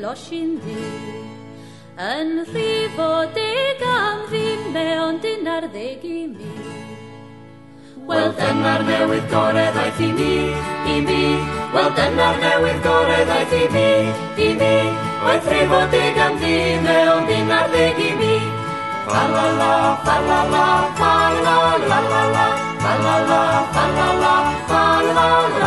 losin di. Yn rhifo deg am ddim mewn dyn ar ddeg I mi. Wel dyna'r newydd gorau ddaeth I mi. Wel dyna'r newydd gorau ddaeth I mi. Oedd rhifo deg am ddim mewn dyn ar ddeg I mi. Fa la la, fa la la, fa la la la la, fa la la, fa la la, fa la la.